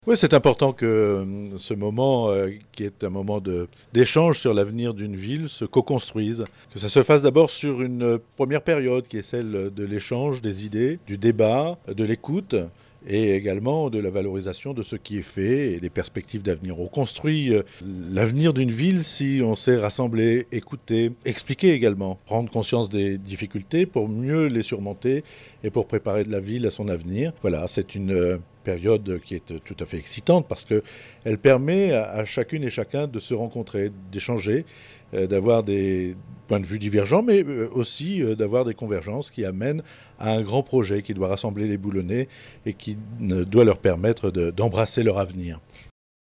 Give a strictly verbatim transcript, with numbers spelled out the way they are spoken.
Oui, c'est important que euh, ce moment, euh, qui est un moment de- d'échange sur l'avenir d'une ville, se co-construise. Que ça se fasse d'abord sur une euh, première période, qui est celle de l'échange des idées, du débat, de l'écoute, et également de la valorisation de ce qui est fait et des perspectives d'avenir. On construit euh, l'avenir d'une ville si on sait rassembler, écouter, expliquer également, prendre conscience des difficultés pour mieux les surmonter et pour préparer la ville à son avenir. Voilà, c'est une euh, période qui est euh, tout à fait excitante parce qu'elle permet à, à chacune et chacun de se rencontrer, d'échanger, euh, d'avoir des points de vue divergents, mais euh, aussi euh, d'avoir des convergences qui amènent à un grand projet qui doit rassembler les Boulonnais et qui ne doit leur permettre de- d'embrasser leur avenir.